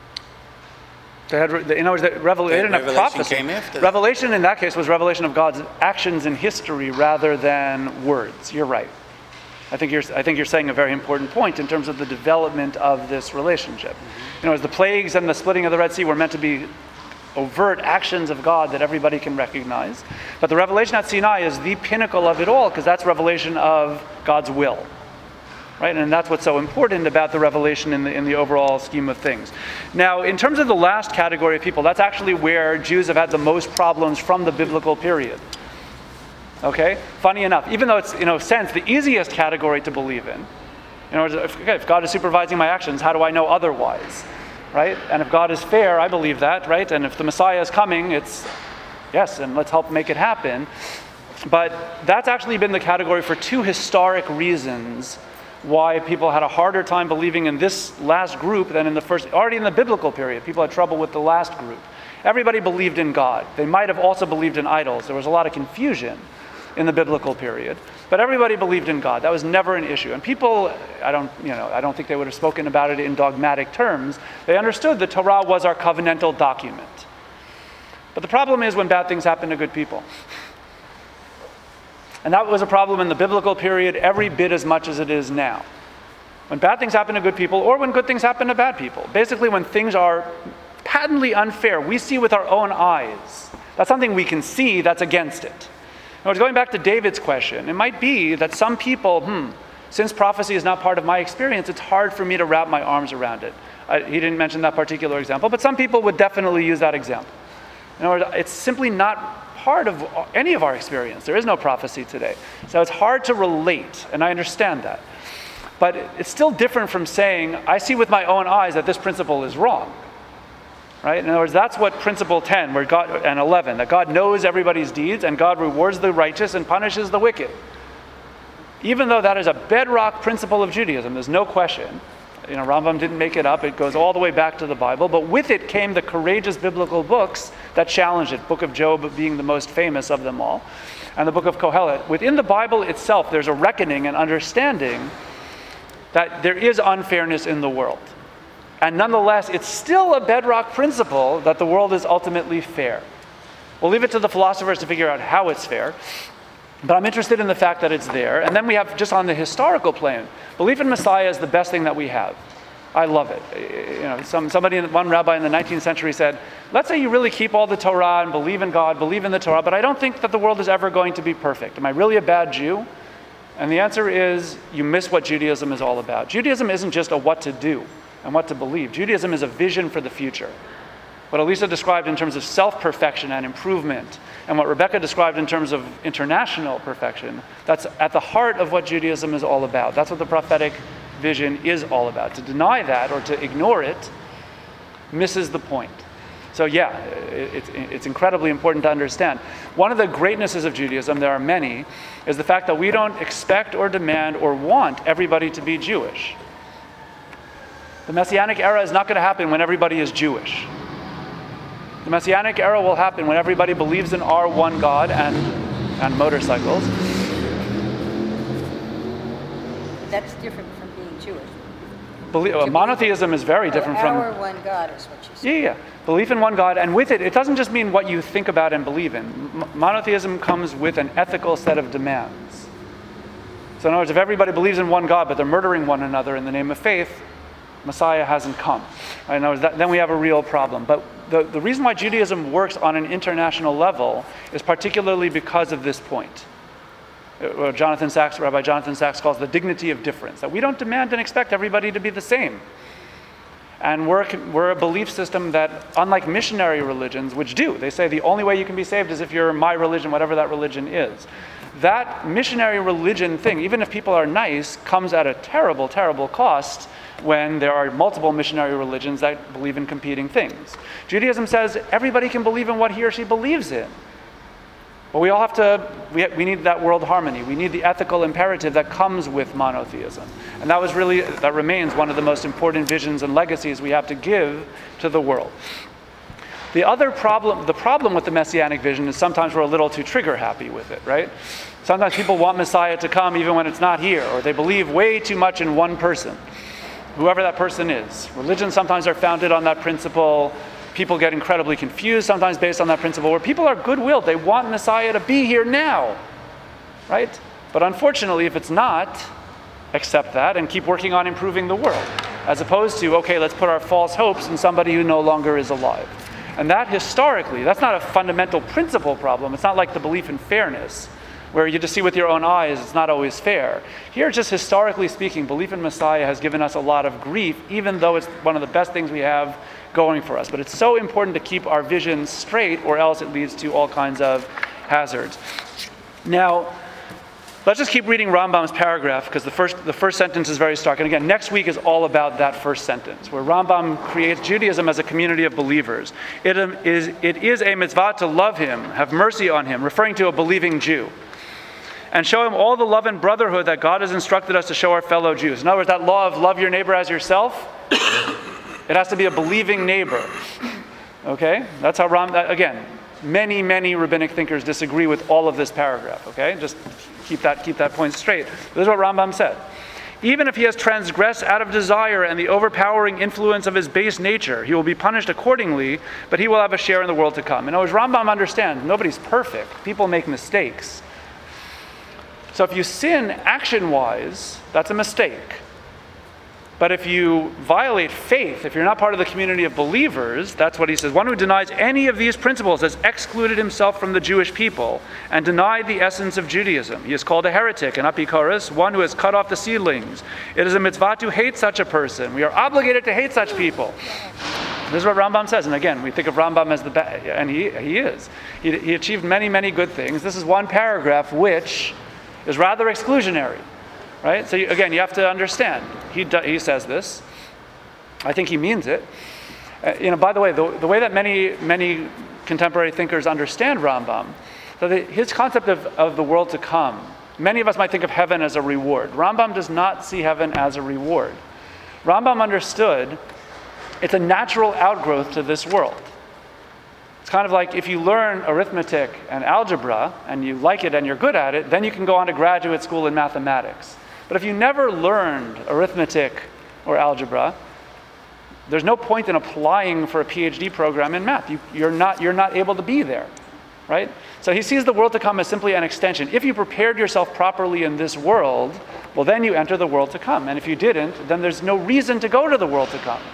They had, in other words, they, revel- they didn't have Revelation prophecy. came after that. Revelation in that case was revelation of God's actions in history rather than words. You're right. I think you're, I think you're saying a very important point in terms of the development of this relationship. Mm-hmm. You know, as the plagues and the splitting of the Red Sea were meant to be overt actions of God that everybody can recognize. But the revelation at Sinai is the pinnacle of it all because that's revelation of God's will. Right? And that's what's so important about the revelation in the, in the overall scheme of things. Now, in terms of the last category of people, that's actually where Jews have had the most problems from the biblical period. Okay? Funny enough, even though it's, in a sense, the easiest category to believe in. In other words, if, if God is supervising my actions, how do I know otherwise? Right? And if God is fair, I believe that, right? And if the Messiah is coming, it's yes, and let's help make it happen. But that's actually been the category for two historic reasons why people had a harder time believing in this last group than in the first. Already in the biblical period, people had trouble with the last group. Everybody believed in God. They might have also believed in idols. There was a lot of confusion in the biblical period, but everybody believed in God. That was never an issue. And people, I don't, you know, I don't think they would have spoken about it in dogmatic terms. They understood the Torah was our covenantal document. But the problem is when bad things happen to good people. And that was a problem in the biblical period every bit as much as it is now. When bad things happen to good people, or when good things happen to bad people. Basically, when things are patently unfair, we see with our own eyes. That's something we can see that's against it. Now, going back to David's question, it might be that some people, hmm, since prophecy is not part of my experience, it's hard for me to wrap my arms around it. I, he didn't mention that particular example, but some people would definitely use that example. In other words, it's simply not part of any of our experience. There is no prophecy today. So it's hard to relate, and I understand that. But it's still different from saying, I see with my own eyes that this principle is wrong. Right? In other words, that's what principle ten where God, and eleven, that God knows everybody's deeds and God rewards the righteous and punishes the wicked. Even though that is a bedrock principle of Judaism, there's no question. You know, Rambam didn't make it up. It goes all the way back to the Bible. But with it came the courageous biblical books that challenged it. Book of Job being the most famous of them all. And the book of Kohelet. Within the Bible itself, there's a reckoning and understanding that there is unfairness in the world. And nonetheless, it's still a bedrock principle that the world is ultimately fair. We'll leave it to the philosophers to figure out how it's fair. But I'm interested in the fact that it's there. And then we have, just on the historical plane, belief in Messiah is the best thing that we have. I love it. You know, some, somebody, one rabbi in the nineteenth century said, let's say you really keep all the Torah and believe in God, believe in the Torah, but I don't think that the world is ever going to be perfect. Am I really a bad Jew? And the answer is, you miss what Judaism is all about. Judaism isn't just a what to do and what to believe. Judaism is a vision for the future. What Elisa described in terms of self-perfection and improvement, and what Rebecca described in terms of international perfection, that's at the heart of what Judaism is all about. That's what the prophetic vision is all about. To deny that or to ignore it misses the point. So yeah, it, it, it's incredibly important to understand. One of the greatnesses of Judaism, there are many, is the fact that we don't expect or demand or want everybody to be Jewish. The Messianic era is not going to happen when everybody is Jewish. The Messianic era will happen when everybody believes in our one God and, and motorcycles. That's different from being Jewish. Belie- uh, monotheism is very different oh, from... Our one God is what you say. Yeah, yeah. Belief in one God, and with it, it doesn't just mean what you think about and believe in. M- monotheism comes with an ethical set of demands. So in other words, if everybody believes in one God, but they're murdering one another in the name of faith, Messiah hasn't come. Right? In other words, that, then we have a real problem. But the, the reason why Judaism works on an international level is particularly because of this point. what Jonathan Sachs, Rabbi Jonathan Sachs calls the dignity of difference, that we don't demand and expect everybody to be the same. And we're, we're a belief system that, unlike missionary religions, which do, they say the only way you can be saved is if you're my religion, whatever that religion is. That missionary religion thing, even if people are nice, comes at a terrible, terrible cost when there are multiple missionary religions that believe in competing things. Judaism says everybody can believe in what he or she believes in. But we all have to, we, we need that world harmony. We need the ethical imperative that comes with monotheism. And that was really, that remains one of the most important visions and legacies we have to give to the world. The other problem, the problem with the Messianic vision is sometimes we're a little too trigger happy with it, right? Sometimes people want Messiah to come even when it's not here, or they believe way too much in one person, whoever that person is. Religions sometimes are founded on that principle. People get incredibly confused sometimes based on that principle, where people are good-willed. They want Messiah to be here now, right? But unfortunately, if it's not, accept that and keep working on improving the world, as opposed to, okay, let's put our false hopes in somebody who no longer is alive. And that historically, that's not a fundamental principle problem. It's not like the belief in fairness, where you just see with your own eyes it's not always fair. Here, just historically speaking, belief in Messiah has given us a lot of grief, even though it's one of the best things we have going for us. But it's so important to keep our vision straight, or else it leads to all kinds of hazards. Now, let's just keep reading Rambam's paragraph, because the first, the first sentence is very stark. And again, next week is all about that first sentence, where Rambam creates Judaism as a community of believers. It is, it is a mitzvah to love him, have mercy on him, referring to a believing Jew, and show him all the love and brotherhood that God has instructed us to show our fellow Jews. In other words, that law of love your neighbor as yourself, it has to be a believing neighbor. Okay? That's how Ram, again, many, many rabbinic thinkers disagree with all of this paragraph. Okay? Just keep that, keep that point straight. This is what Rambam said. Even if he has transgressed out of desire and the overpowering influence of his base nature, he will be punished accordingly, but he will have a share in the world to come. In other words, Rambam understands nobody's perfect. People make mistakes. So if you sin action-wise, that's a mistake. But if you violate faith, if you're not part of the community of believers, that's what he says. One who denies any of these principles has excluded himself from the Jewish people and denied the essence of Judaism. He is called a heretic, an apikoros, one who has cut off the seedlings. It is a mitzvah to hate such a person. We are obligated to hate such people. This is what Rambam says. And again, we think of Rambam as the bad, and he, he is. He, he achieved many, many good things. This is one paragraph which is rather exclusionary. Right? So you, again, you have to understand. He do, he says this. I think he means it. Uh, you know, by the way, the, the way that many many contemporary thinkers understand Rambam, so the, his concept of, of the world to come, many of us might think of heaven as a reward. Rambam does not see heaven as a reward. Rambam understood it's a natural outgrowth to this world. It's kind of like if you learn arithmetic and algebra and you like it and you're good at it, then you can go on to graduate school in mathematics. But if you never learned arithmetic or algebra, there's no point in applying for a PhD program in math. You, you're not, you're not able to be there, right? So he sees the world to come as simply an extension. If you prepared yourself properly in this world, well, then you enter the world to come. And if you didn't, then there's no reason to go to the world to come.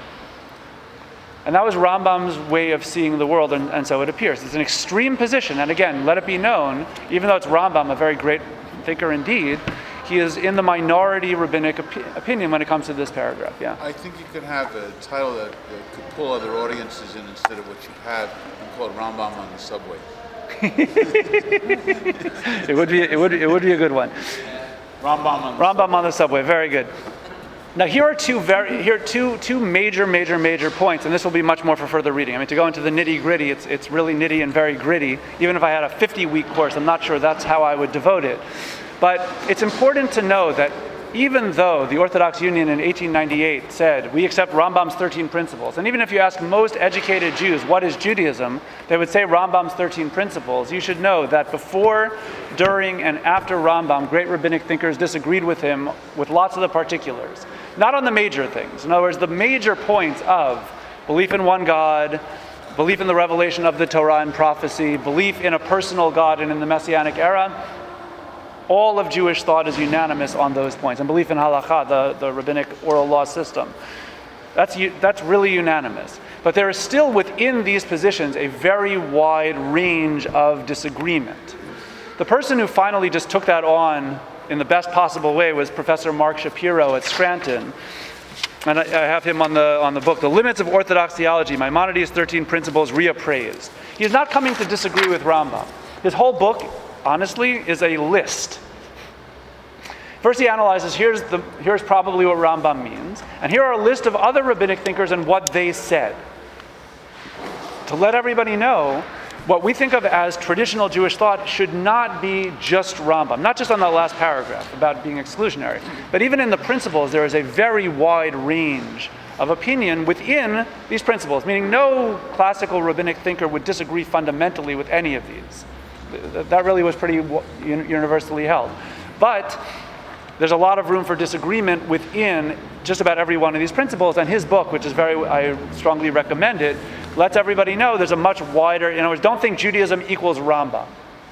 And that was Rambam's way of seeing the world, and, and so it appears. It's an extreme position. And again, let it be known, even though it's Rambam, a very great thinker indeed, he is in the minority rabbinic op- opinion when it comes to this paragraph. Yeah. I think you could have a title that, that could pull other audiences in instead of what you have, and call it Rambam on the subway. it would be it would it would be a good one. Rambam on the Rambam subway. on the subway. Very good. Now here are two very here are two two major major major points, and this will be much more for further reading. I mean, to go into the nitty gritty, it's it's really nitty and very gritty. Even if I had a fifty week course, I'm not sure that's how I would devote it. But it's important to know that even though the Orthodox Union in eighteen ninety-eight said, we accept Rambam's thirteen principles, and even if you ask most educated Jews, what is Judaism, they would say Rambam's thirteen principles, you should know that before, during, and after Rambam, great rabbinic thinkers disagreed with him with lots of the particulars. Not on the major things. In other words, the major points of belief in one God, belief in the revelation of the Torah and prophecy, belief in a personal God and in the Messianic era, all of Jewish thought is unanimous on those points. And belief in halakha, the, the rabbinic oral law system, that's, that's really unanimous. But there is still within these positions a very wide range of disagreement. The person who finally just took that on in the best possible way was Professor Mark Shapiro at Scranton. And I, I have him on the, on the book, The Limits of Orthodox Theology, Maimonides' thirteen Principles Reappraised. He's not coming to disagree with Rambam. His whole book, honestly, is a list. First he analyzes, here's, the, here's probably what Rambam means, and here are a list of other rabbinic thinkers and what they said. To let everybody know, what we think of as traditional Jewish thought should not be just Rambam, not just on the last paragraph about being exclusionary, but even in the principles there is a very wide range of opinion within these principles, meaning no classical rabbinic thinker would disagree fundamentally with any of these. That really was pretty universally held. But there's a lot of room for disagreement within just about every one of these principles, and his book, which is very, I strongly recommend it, lets everybody know there's a much wider, in other words, don't think Judaism equals Rambam.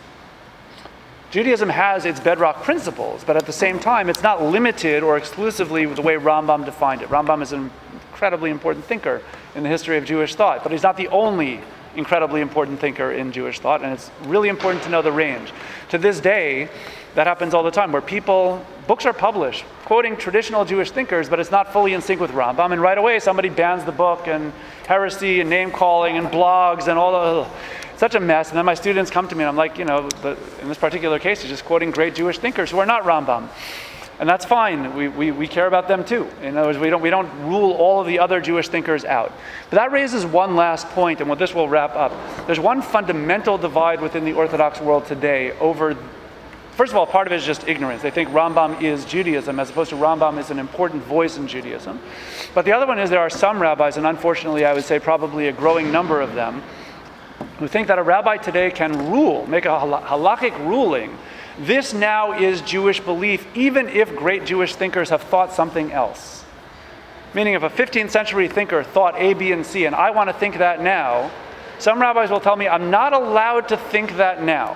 Judaism has its bedrock principles, but at the same time, it's not limited or exclusively the way Rambam defined it. Rambam is an incredibly important thinker in the history of Jewish thought, but he's not the only incredibly important thinker in Jewish thought, and it's really important to know the range. To this day, that happens all the time, where people, books are published quoting traditional Jewish thinkers, but it's not fully in sync with Rambam, and right away somebody bans the book, and heresy, and name-calling, and blogs, and all the, such a mess. And then my students come to me, and I'm like, you know, the, in this particular case, he's just quoting great Jewish thinkers who are not Rambam. And that's fine. We, we, we care about them too. In other words, we don't, we don't rule all of the other Jewish thinkers out. But that raises one last point, and with this we'll wrap up. There's one fundamental divide within the Orthodox world today over, first of all, part of it is just ignorance. They think Rambam is Judaism, as opposed to Rambam is an important voice in Judaism. But the other one is there are some rabbis, and unfortunately I would say probably a growing number of them, who think that a rabbi today can rule, make a halakhic ruling. This now is Jewish belief, even if great Jewish thinkers have thought something else. Meaning if a fifteenth century thinker thought A, B, and C, and I want to think that now, some rabbis will tell me I'm not allowed to think that now.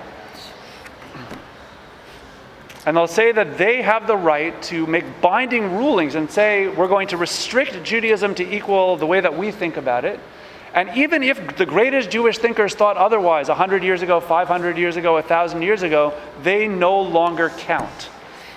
And they'll say that they have the right to make binding rulings and say we're going to restrict Judaism to equal the way that we think about it. And even if the greatest Jewish thinkers thought otherwise one hundred years ago, five hundred years ago, one thousand years ago, they no longer count.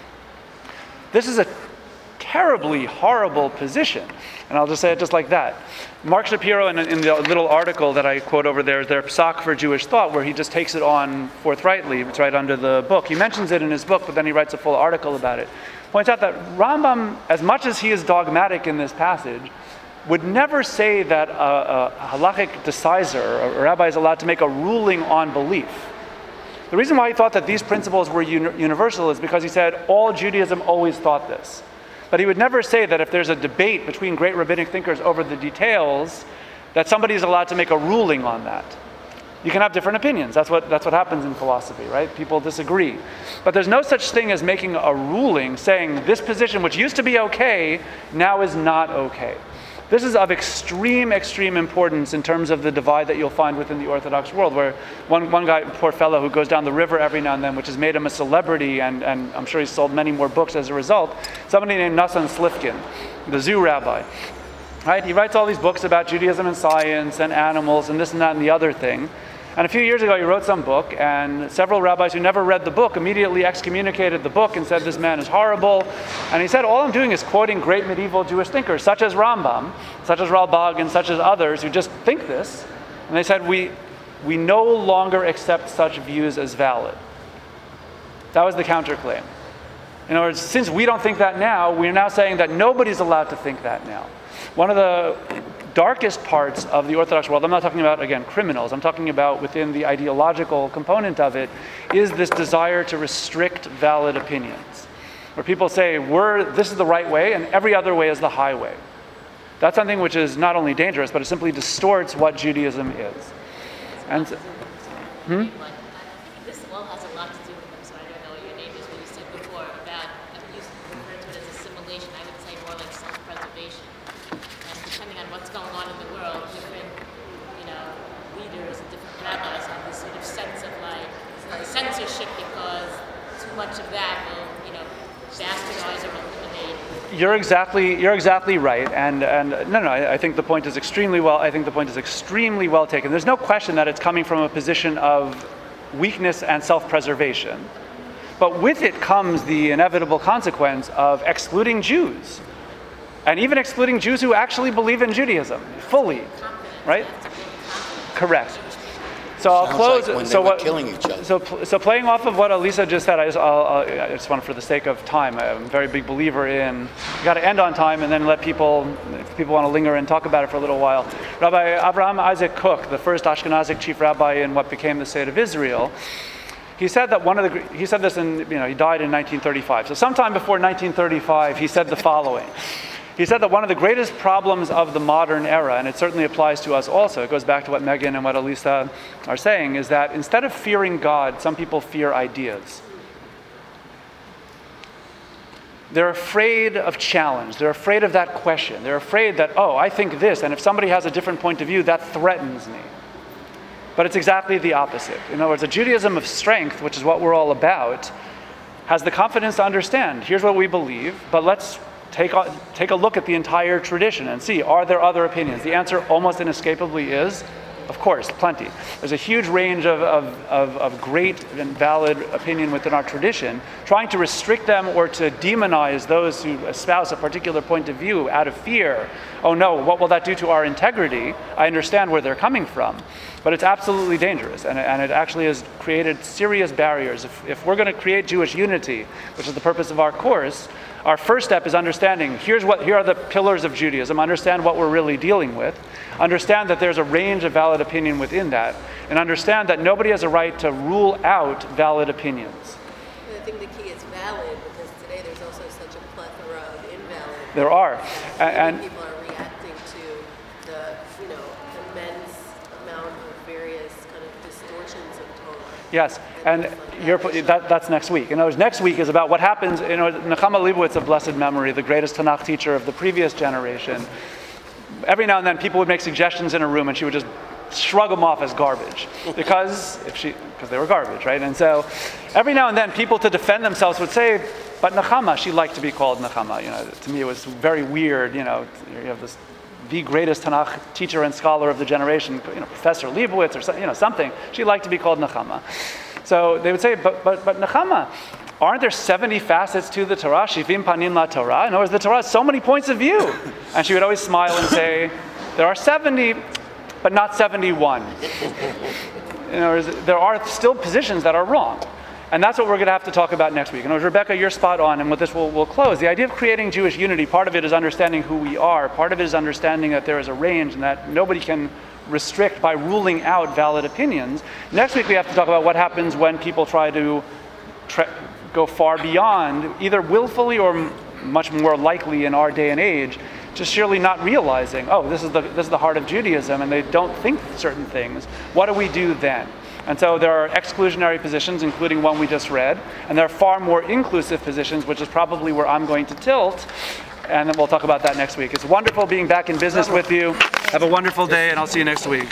This is a terribly horrible position. And I'll just say it just like that. Mark Shapiro, in, in the little article that I quote over there, their Psak for Jewish Thought, where he just takes it on forthrightly. It's right under the book. He mentions it in his book, but then he writes a full article about it. Points out that Rambam, as much as he is dogmatic in this passage, would never say that a, a halakhic decisor, a rabbi, is allowed to make a ruling on belief. The reason why he thought that these principles were uni- universal is because he said all Judaism always thought this. But he would never say that if there's a debate between great rabbinic thinkers over the details, that somebody is allowed to make a ruling on that. You can have different opinions. That's what, that's what happens in philosophy, right? People disagree. But there's no such thing as making a ruling saying this position, which used to be okay, now is not okay. This is of extreme, extreme importance in terms of the divide that you'll find within the Orthodox world, where one, one guy, poor fellow, who goes down the river every now and then, which has made him a celebrity, and, and I'm sure he's sold many more books as a result, somebody named Nassan Slifkin, the zoo rabbi. Right? He writes all these books about Judaism and science and animals and this and that and the other thing. And a few years ago, he wrote some book, and several rabbis who never read the book immediately excommunicated the book and said, this man is horrible. And he said, all I'm doing is quoting great medieval Jewish thinkers, such as Rambam, such as Ralbag, and such as others who just think this. And they said, we, we no longer accept such views as valid. That was the counterclaim. In other words, since we don't think that now, we're now saying that nobody's allowed to think that now. One of the darkest parts of the Orthodox world, I'm not talking about, again, criminals, I'm talking about within the ideological component of it, is this desire to restrict valid opinions. Where people say, we're, this is the right way and every other way is the highway. That's something which is not only dangerous, but it simply distorts what Judaism is. And hmm? This all has a lot to do with, I'm sorry, I don't know what your name is, what you said before about, you referred to it as assimilation, I would say more like self-preservation. Depending on what's going on in the world, different, you know, leaders and different rabbis have this sort of sense of like censorship because too much of that will, you know, bastardize or eliminate. You're exactly you're exactly right, and and no no I, I think the point is extremely well I think the point is extremely well taken. There's no question that it's coming from a position of weakness and self-preservation. But with it comes the inevitable consequence of excluding Jews, and even excluding Jews who actually believe in Judaism fully, right? Correct. So I'll Sounds close. like when they so were what, killing each other. So, so playing off of what Elisa just said, I just, I'll, I'll, I just want, for the sake of time, I'm a very big believer in you got to end on time and then let people, if people want to linger and talk about it for a little while. Rabbi Abraham Isaac Kook, the first Ashkenazic chief rabbi in what became the State of Israel, he said that one of the, he said this in, you know, he died in nineteen thirty-five. So sometime before nineteen thirty-five, he said the following. He said that one of the greatest problems of the modern era, and it certainly applies to us also, it goes back to what Megan and what Elisa are saying, is that instead of fearing God, some people fear ideas. They're afraid of challenge. They're afraid of that question. They're afraid that, oh, I think this, and if somebody has a different point of view, that threatens me. But it's exactly the opposite. In other words, a Judaism of strength, which is what we're all about, has the confidence to understand, here's what we believe, but let's take a, take a look at the entire tradition and see, are there other opinions? The answer almost inescapably is, of course, plenty. There's a huge range of, of, of, of great and valid opinion within our tradition. Trying to restrict them or to demonize those who espouse a particular point of view out of fear, oh no, what will that do to our integrity? I understand where they're coming from. But it's absolutely dangerous, and it, and it actually has created serious barriers. If, if we're going to create Jewish unity, which is the purpose of our course, our first step is understanding, here's what, here are the pillars of Judaism, understand what we're really dealing with, understand that there's a range of valid opinion within that, and understand that nobody has a right to rule out valid opinions. I think the key is valid, because today there's also such a plethora of invalid. There are. And, and people are reacting to the, you know, immense amount of various kind of distortions of Torah. Yes, and you're, that, that's next week. In other words, next week is about what happens. You know, Nechama Leibowitz of blessed memory, the greatest Tanakh teacher of the previous generation, every now and then people would make suggestions in a room and she would just shrug them off as garbage because if she because they were garbage, right? And so every now and then people, to defend themselves, would say, but Nechama, she liked to be called Nechama. You know, to me it was very weird. You know, you have this the greatest Tanakh teacher and scholar of the generation, you know, Professor Leibowitz or you know something. She liked to be called Nechama. So they would say, but but but Nechama, aren't there seventy facets to the Torah? Shivim panim la Torah. In other words, the Torah has so many points of view. And she would always smile and say, there are seventy, but not seventy-one. In other words, there are still positions that are wrong. And that's what we're going to have to talk about next week. And Rebecca, you're spot on, and with this we'll, we'll close. The idea of creating Jewish unity, part of it is understanding who we are. Part of it is understanding that there is a range and that nobody can restrict by ruling out valid opinions. Next week we have to talk about what happens when people try to tra- go far beyond, either willfully or m- much more likely in our day and age, just surely not realizing, oh, this is the this is the heart of Judaism, and they don't think certain things. What do we do then? And so there are exclusionary positions, including one we just read, and there are far more inclusive positions, which is probably where I'm going to tilt, and then we'll talk about that next week. It's wonderful being back in business with you. Have a wonderful day, and I'll see you next week.